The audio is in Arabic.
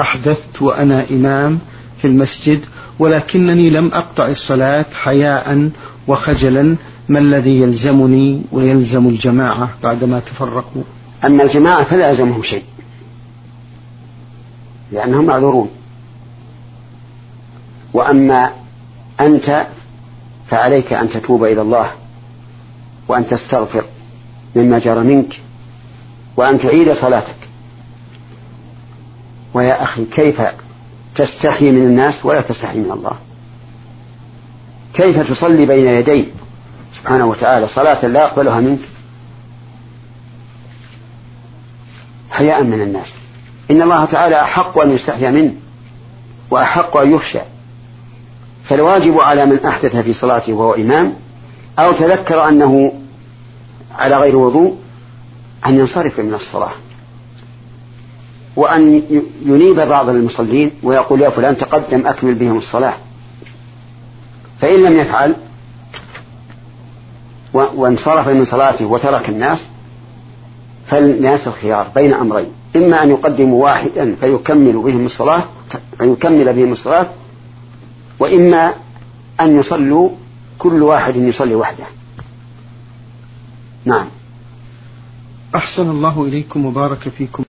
أحدثت وأنا إمام في المسجد، ولكنني لم أقطع الصلاة حياء وخجلا، ما الذي يلزمني ويلزم الجماعة بعدما تفرقوا؟ أما الجماعة فلا يلزمهم شيء لأنهم معذورون، وأما أنت فعليك أن تتوب إلى الله وأن تستغفر مما جرى منك وأن تعيد صلاتك. ويا أخي كيف تستحي من الناس ولا تستحي من الله؟ كيف تصلي بين يديه سبحانه وتعالى صلاة لا يقبلها منك حياء من الناس؟ إن الله تعالى أحق أن يستحيا منه وأحق أن يخشى. فالواجب على من أحدث في صلاته وهو إمام أو تذكر أنه على غير وضوء أن ينصرف من الصلاة، وأن ينيب بعض المصلين ويقول يا فلان تقدم أكمل بهم الصلاة. فإن لم يفعل وانصرف من صلاته وترك الناس، فالناس الخيار بين أمرين: إما أن يقدموا واحدا فيكمل بهم الصلاة، وإما أن يصلوا كل واحد يصلي وحده. نعم. أحسن الله إليكم وبارك فيكم.